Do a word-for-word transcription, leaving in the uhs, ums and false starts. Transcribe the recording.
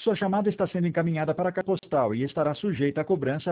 Sua chamada está sendo encaminhada para a caixa postal e estará sujeita a cobrança